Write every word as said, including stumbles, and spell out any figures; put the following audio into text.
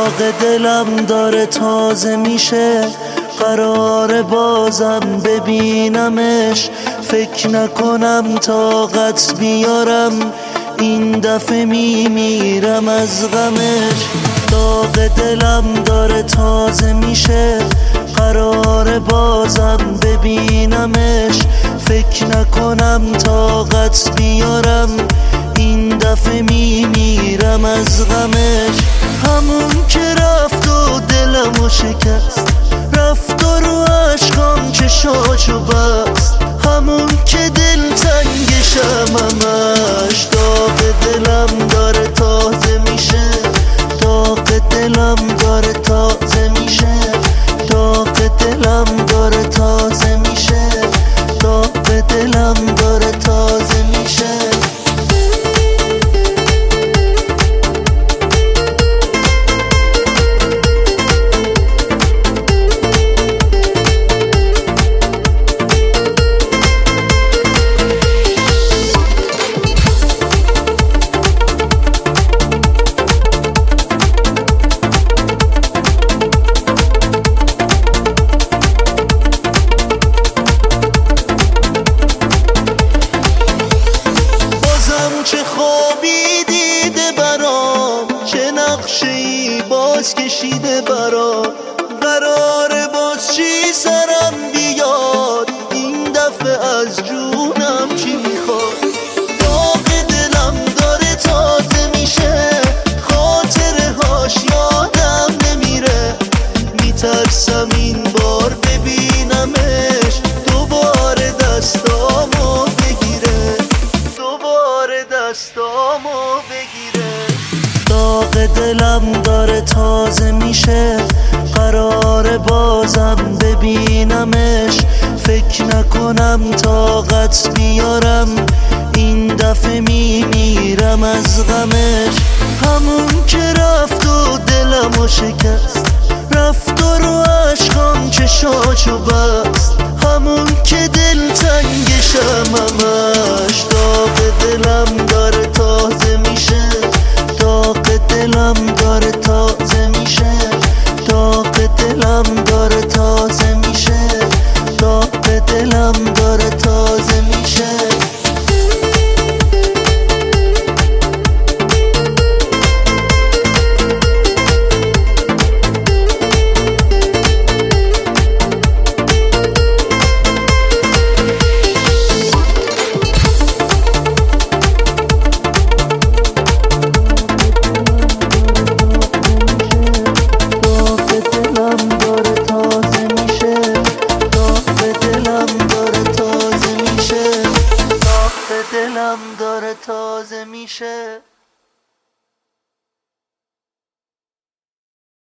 داغ دلم داره تازه میشه، قرار بازم ببینمش. فکر نکنم طاقت بیارم، این دفعه میمیرم از غمش. داغ دلم داره تازه میشه، قرار بازم ببینمش. فکر نکنم طاقت بیارم، این دفعه میمیرم از غمش. همون که رفت و دلمو شکست، رفت و رو عشقام چشاشو بست. همون که دل تنگشم همش، داغ دلم داره تازه میشه. داغ دلم داره تازه میشه، داغ دلم داره تازه میشه، داغ دلم داره تازه میشه. چه خوابی دیده برام، چه نقشه‌ای باز کشیده برام. قراره باز چی سرم بیاد، این دفعه از جونم چی میخواد. داغ دلم داره تازه میشه، خاطره هاش یادم نمیره. میترسم این بار ببینمش، دوباره دستامو بگیره، دوباره دستامو بگیره. داغ دلم داره تازه میشه، قرار بازم ببینمش. فکر نکنم طاقت بیارم، این دفعه میمیرم از غمش. همون که رفت و دلمو شکست، رفت و رو عشقام چشاشو بست. همون که دل تنگشم همش، داغ دلم داره تازه میشه. داغ دلم داره تازه میشه، داغ دلم داره تازه میشه، داغ دلم داره تازه میشه. دلم داره تازه میشه.